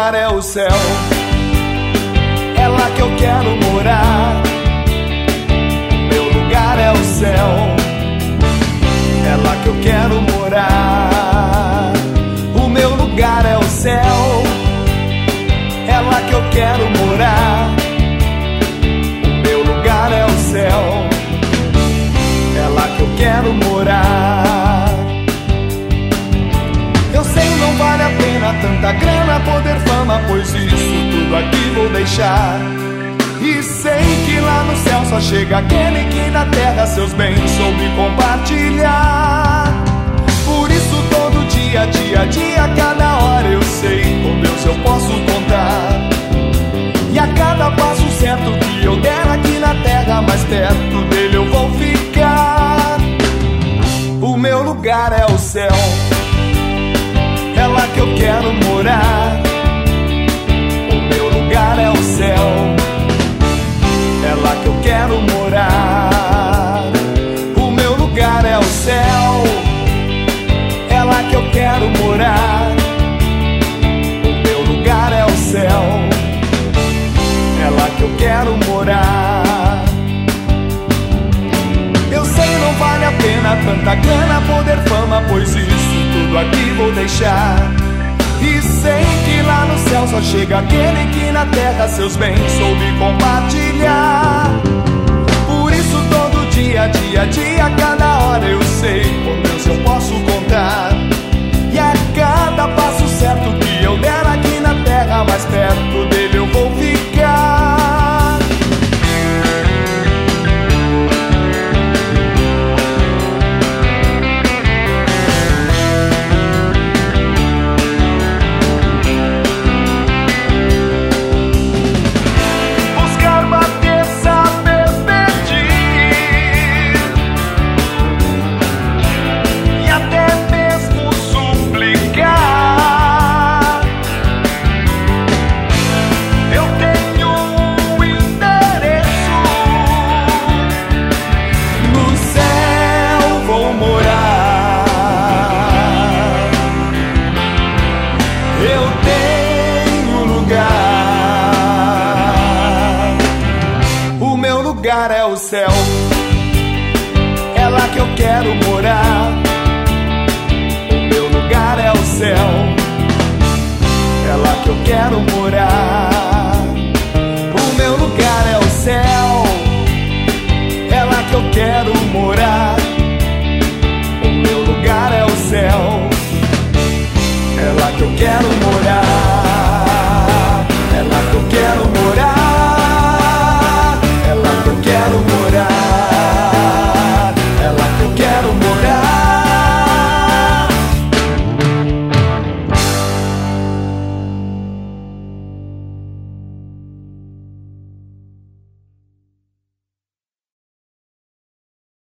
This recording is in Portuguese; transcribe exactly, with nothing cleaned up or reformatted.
lugar é o céu, é lá que eu quero morar. Meu lugar é o céu, é lá que eu quero morar. O meu lugar é o céu, é lá que eu quero morar. O meu lugar é o céu, é lá que eu quero morar. Eu sei, não vale a pena tanta grana, poder, fama, pois isso tudo aqui vou deixar. E sei que lá no céu só chega aquele que na terra seus bens soube compartilhar. Por isso todo dia, dia a dia, cada hora eu sei, com Deus eu posso contar. E a cada passo certo que eu der aqui na terra, mais perto dele eu vou ficar. O meu lugar é o céu, é lá que eu quero morar. O meu lugar é o céu, é lá que eu quero morar. O meu lugar é o céu, é lá que eu quero morar. O meu lugar é o céu, é lá que eu quero morar. Eu sei, não vale a pena tanta grana, poder, fama, pois isso tudo aqui vou deixar. E sei que lá no céu só chega aquele que na terra seus bens soube compartilhar. Por isso todo dia, dia a dia, cada hora eu sei, com Deus eu posso contar. E a cada passo certo que eu der aqui na terra, mais perto dele eu vou ficar. O lugar é o céu, é lá que eu quero morar. O meu lugar é o céu, é lá que eu quero morar.